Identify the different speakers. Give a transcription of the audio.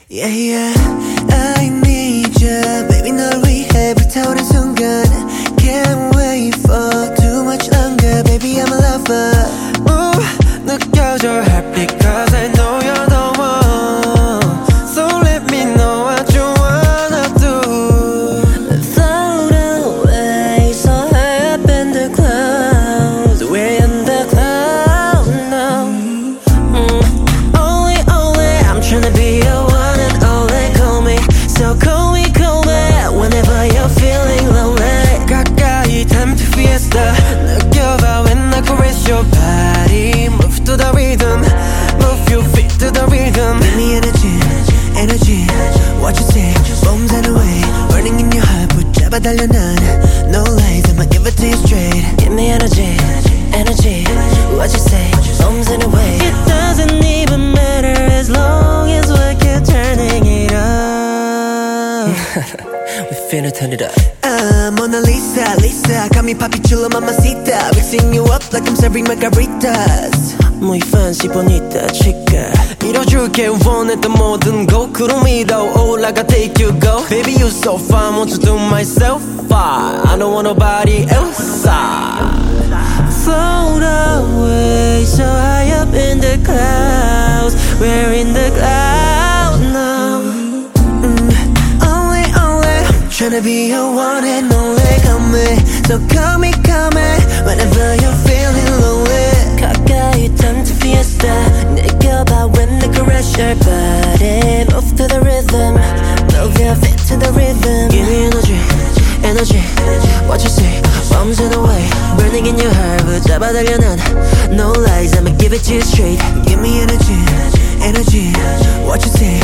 Speaker 1: Yeah, yeah, I need you baby 널 위해 불타오른 순간 Can't wait for too much longer Baby I'm a lover 느껴져 heartbeat Cause I know you're the one So let me know what you wanna do
Speaker 2: Float away so high up in the clouds We're in the clouds now Only I'm tryna be your one and only Call me, so call me Whenever you're feeling lonely
Speaker 1: 가까이 time to fiesta 느껴봐 when I caress your body Move to the rhythm Move your feet to the rhythm Give me energy, energy What you say, bombs and away Burning in your heart 붙잡아 달려 난 No lies, I'ma give it to you straight
Speaker 2: Give me energy, energy What you say, bombs in a way It doesn't even matter as long as we keep turning it up We finna turn it up
Speaker 1: Mona Lisa, Lisa Got me poppy chulo mamacita Mixing you up like I'm serving margaritas
Speaker 2: Muy fancy bonita chica
Speaker 1: 이뤄줄게 원했던 모든 거 구름 위로 올라가 take you go Baby you so fine want to do myself fine I don't want nobody else
Speaker 2: Float away so high up in the clouds We're in the clouds now
Speaker 1: Only Tryna be your one and only Come me, so call me Whenever you're feeling lonely
Speaker 2: 가까이 time to fiesta 느껴봐 when I caress your body Move to the rhythm Move your feet to the rhythm
Speaker 1: Give me energy, energy What you say, bombs in the way Burning in your heart 붙잡아 달려 난 No lies, I'ma give it to you straight Give me energy, energy What you say,